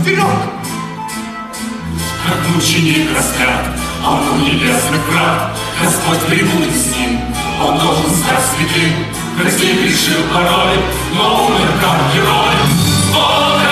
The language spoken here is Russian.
вперед! Как мученик распят, а он у небесных врат. Господь прибудет с ним, он должен стать святым. Хоть и грешил порой, но умер как герой.